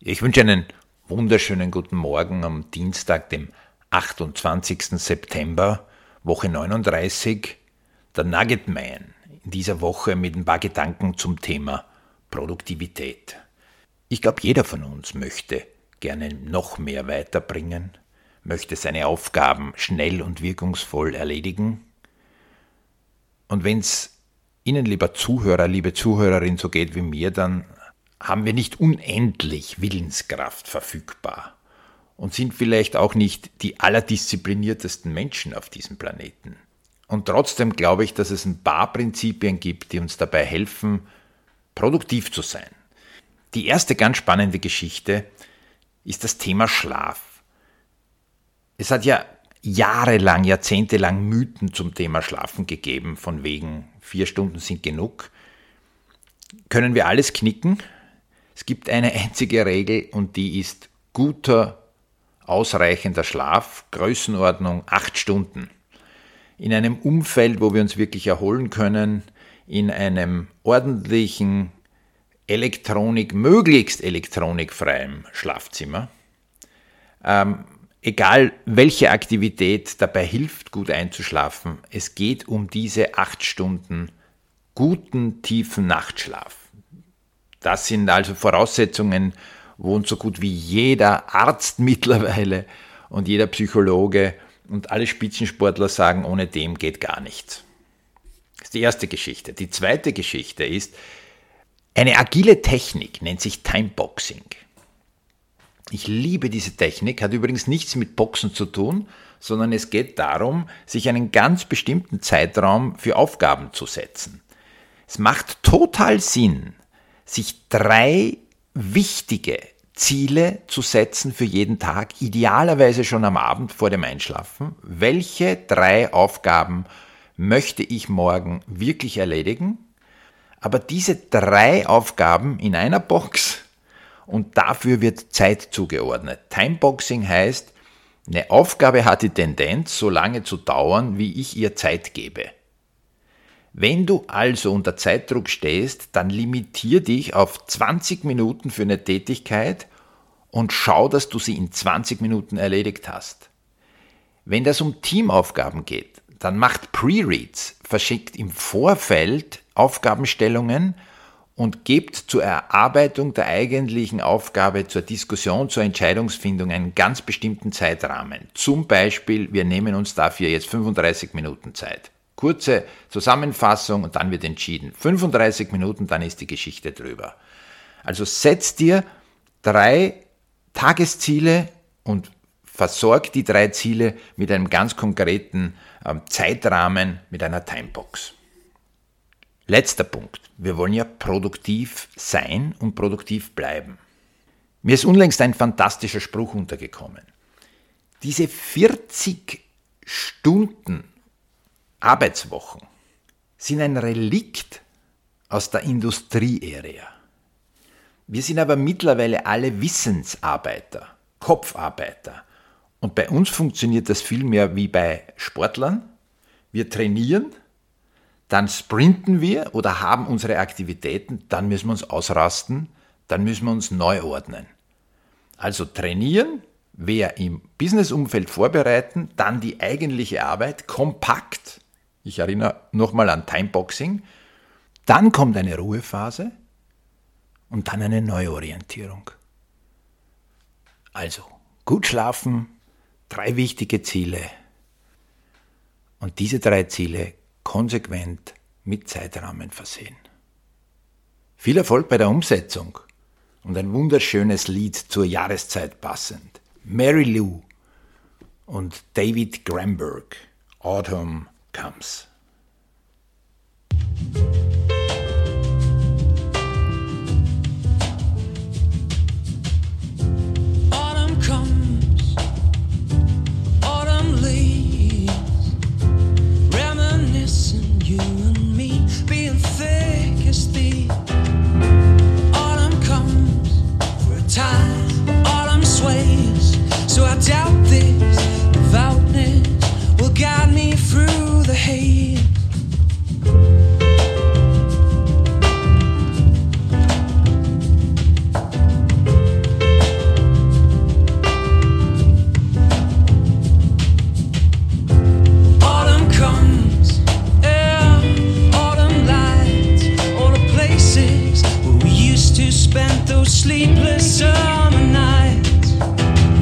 Ich wünsche einen wunderschönen guten Morgen am Dienstag, dem 28. September, Woche 39, der Nugget Man. In dieser Woche mit ein paar Gedanken zum Thema Produktivität. Ich glaube, jeder von uns möchte gerne noch mehr weiterbringen, möchte seine Aufgaben schnell und wirkungsvoll erledigen. Und wenn es Ihnen, lieber Zuhörer, liebe Zuhörerin, so geht wie mir, dann haben wir nicht unendlich Willenskraft verfügbar und sind vielleicht auch nicht die allerdiszipliniertesten Menschen auf diesem Planeten. Und trotzdem glaube ich, dass es ein paar Prinzipien gibt, die uns dabei helfen, produktiv zu sein. Die erste ganz spannende Geschichte ist das Thema Schlaf. Es hat ja jahrelang, jahrzehntelang Mythen zum Thema Schlafen gegeben, von wegen 4 Stunden sind genug. Können wir alles knicken? Es gibt eine einzige Regel und die ist guter, ausreichender Schlaf, Größenordnung 8 Stunden. In einem Umfeld, wo wir uns wirklich erholen können, in einem ordentlichen, möglichst elektronikfreiem Schlafzimmer. Egal welche Aktivität dabei hilft, gut einzuschlafen, es geht um diese 8 Stunden guten, tiefen Nachtschlaf. Das sind also Voraussetzungen, wo uns so gut wie jeder Arzt mittlerweile und jeder Psychologe und alle Spitzensportler sagen, ohne dem geht gar nichts. Das ist die erste Geschichte. Die zweite Geschichte ist, eine agile Technik nennt sich Timeboxing. Ich liebe diese Technik, hat übrigens nichts mit Boxen zu tun, sondern es geht darum, sich einen ganz bestimmten Zeitraum für Aufgaben zu setzen. Es macht total Sinn, sich 3 wichtige Ziele zu setzen für jeden Tag, idealerweise schon am Abend vor dem Einschlafen. Welche 3 Aufgaben möchte ich morgen wirklich erledigen? Aber diese 3 Aufgaben in einer Box und dafür wird Zeit zugeordnet. Timeboxing heißt, eine Aufgabe hat die Tendenz, so lange zu dauern, wie ich ihr Zeit gebe. Wenn du also unter Zeitdruck stehst, dann limitier dich auf 20 Minuten für eine Tätigkeit und schau, dass du sie in 20 Minuten erledigt hast. Wenn das um Teamaufgaben geht, dann macht Pre-Reads, verschickt im Vorfeld Aufgabenstellungen und gebt zur Erarbeitung der eigentlichen Aufgabe, zur Diskussion, zur Entscheidungsfindung einen ganz bestimmten Zeitrahmen. Zum Beispiel, wir nehmen uns dafür jetzt 35 Minuten Zeit. Kurze Zusammenfassung und dann wird entschieden. 35 Minuten, dann ist die Geschichte drüber. Also setz dir 3 Tagesziele und versorg die 3 Ziele mit einem ganz konkreten Zeitrahmen, mit einer Timebox. Letzter Punkt. Wir wollen ja produktiv sein und produktiv bleiben. Mir ist unlängst ein fantastischer Spruch untergekommen. Diese 40 Stunden Arbeitswochen sind ein Relikt aus der Industrieära. Wir sind aber mittlerweile alle Wissensarbeiter, Kopfarbeiter. Und bei uns funktioniert das viel mehr wie bei Sportlern. Wir trainieren, dann sprinten wir oder haben unsere Aktivitäten, dann müssen wir uns ausrasten, dann müssen wir uns neu ordnen. Also trainieren, wer im Businessumfeld vorbereiten, dann die eigentliche Arbeit kompakt. Ich erinnere nochmal an Timeboxing. Dann kommt eine Ruhephase und dann eine Neuorientierung. Also gut schlafen, 3 wichtige Ziele und diese 3 Ziele konsequent mit Zeitrahmen versehen. Viel Erfolg bei der Umsetzung und ein wunderschönes Lied zur Jahreszeit passend. Mary Lou und David Gramberg, Autumn Comes. Autumn comes, autumn leaves, reminiscing you and me, being thick as thieves. Autumn comes for a time, autumn sways, so I doubt this devoutness will guide me through the haze. those sleepless summer nights.